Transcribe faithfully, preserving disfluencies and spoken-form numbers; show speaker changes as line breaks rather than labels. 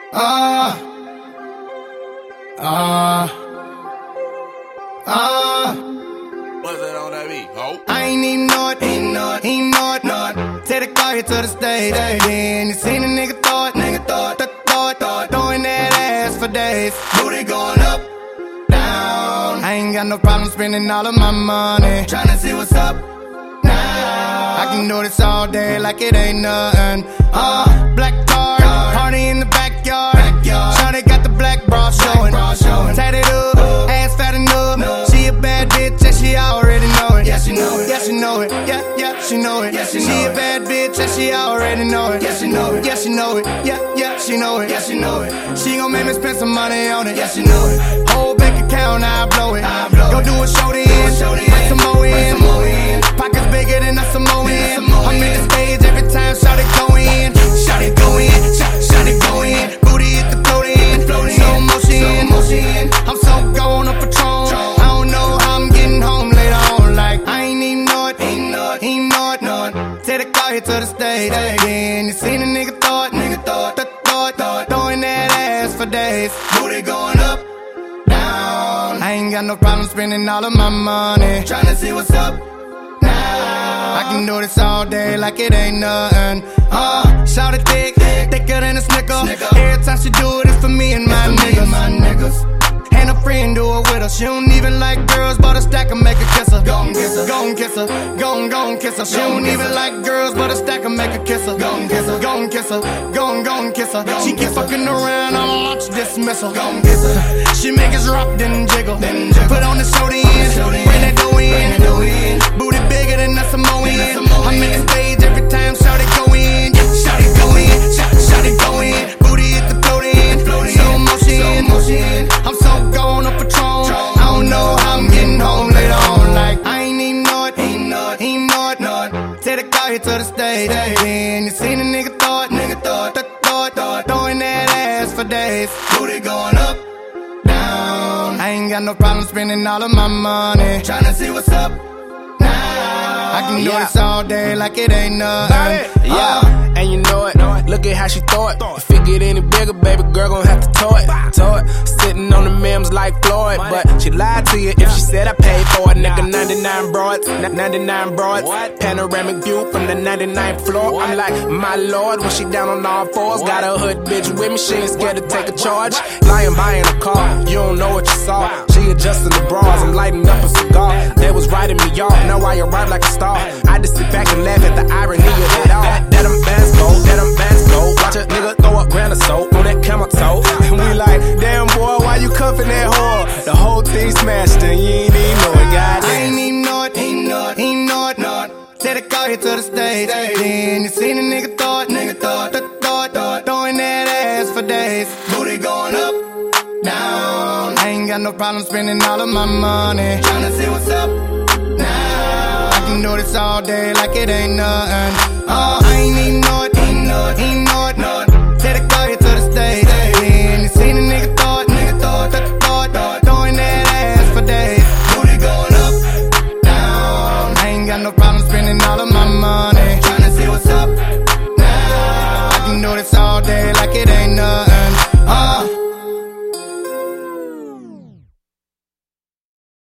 Uh, uh, uh.
What's that on that beat, ho?
I ain't even know it, ain't know it, ain't know it, know it. Take the car here to the stage. Then you seen a nigga thought, nigga thought, th thought, thought, throwing that ass for days. Booty going up, down. I ain't got no problem spending all of my money. Tryna see what's up now. I can do this all day like it ain't nothing. Uh, black card, party in the backyard. Shawty got the black bra showing. Tatted up, ass fat enough. She a bad bitch and she already know it. Yeah, she know it. Yeah, she know it. Yeah, yeah, she know it. She a bad bitch and she already know it. Yeah, she know it. Yeah, she know it. Yeah, yeah, she know it. Yeah, she know it. She gon' make me spend some money on it. Yeah, she know it. Whole bank account, I blow it. Go do a show then, bring some more in. Pockets bigger than a Samoan. I'm in the stage every time Shawty go in. Shawty go in, Shawty go in. Booty hit the float in, slow motion. I'm so gone on Patron. I don't know how I'm getting home later on. Like I ain't even know it, ain't know it, ain't know it, know it. Take the car here to the stage. Then you seen a nigga thought, nigga thought, th thought, thought, throwing that ass for days. Booty going up, down. I ain't got no problem spending all of my money. Tryna see what's up now. I can do this all day like it ain't nothing. Uh, shout it thick, thicker than a snicker. Every time she do it, it's for me and my niggas. And a friend do it with her. She don't even like girls, but a stack and make her kiss her. Gon' kiss her, gon' kiss her, gon' gon' kiss her. She don't even like girls, but a stack and make her kiss her. Gon' kiss her, gon' kiss her, gon' gon' kiss her. She keep fucking around, I'ma launch dismissal. Gon' kiss her. She make us rock, then jiggle. Put on the show then, bring that dough in. Booty bigger than a Samoan. I'm in the stage every time Shawty go in. Shawty go in, Shawty go in. Booty hit the float in, slow motion. I'm so gone on Patron. I don't know how I'm getting home later on. Like I ain't even know it, ain't know it, ain't know it, know it. Take the car here to the stage. Then you seen a nigga thought, nigga thought, th thought, thought, throwing that ass for days. Booty going up, down. I ain't got no problem spending all of my money. Tryna see what's up now. I can do
Yeah.
this all day like it ain't nothing.
Yeah,
uh,
and you know it. Look at how she throw it. If it get any bigger, baby girl gon' have to tow it. Tow it. Sitting on the memes like Floyd, but she lied to you if she said I paid for it. Nigga, ninety-nine broads, ninety-nine broads. Panoramic view from the ninety-ninth floor. I'm like, my lord, when she down on all fours. Got a hood bitch with me, she ain't scared to take a charge. Lying by in a car, you don't know what you saw. She adjusting the bras, I'm lighting up a cigar. They was writing me off, now I arrive like a star. I just sit back and laugh at the irony of it all. That I'm bands go, that I'm bands go. Watch a nigga throw up grand of soap on that camel toe. And we like, damn boy, why you cuffing that whore? The whole thing smashed and you ain't even know it, goddamn.
I ain't even know it, ain't know it, ain't know it, know it. Take the car here to the stage. Then you seen a nigga thought, nigga thought, th thought, thought, throwing that ass for days. Booty going up, down. I ain't got no problem spending all of my money. Tryna see what's up now. I can do this all day like it ain't nothing. Uh, I ain't even know it, ain't know it, ain't know it, know it. Take the car here to the stage. Then you seen a nigga thought, nigga thought, th thought, thought, throwing that ass for days. Booty going up, down. I ain't got no problem